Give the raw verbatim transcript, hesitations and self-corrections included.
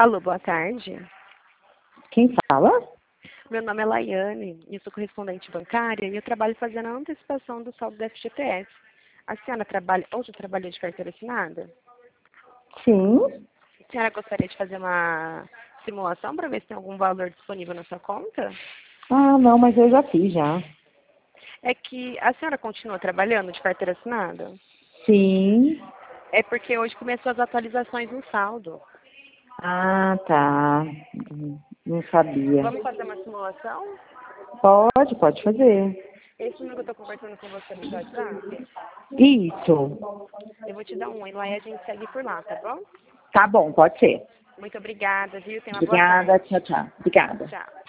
Alô, boa tarde. Quem fala? Meu nome é Laiane, eu sou correspondente bancária e eu trabalho fazendo a antecipação do saldo do F G T S. A senhora trabalha, hoje trabalha de carteira assinada? Sim. A senhora gostaria de fazer uma simulação para ver se tem algum valor disponível na sua conta? Ah, não, mas eu já fiz já. É que a senhora continua trabalhando de carteira assinada? Sim. É porque hoje começou as atualizações no saldo. Ah, tá. Hum, Não sabia. Vamos fazer uma simulação? Pode, pode fazer. Esse número que eu estou conversando com você no WhatsApp, Isso. eu vou te dar um e lá e a gente segue por lá, tá bom? Tá bom, pode ser. Muito obrigada, viu? Tenha uma boa Obrigada, tarde. tchau, tchau. Obrigada. Tchau.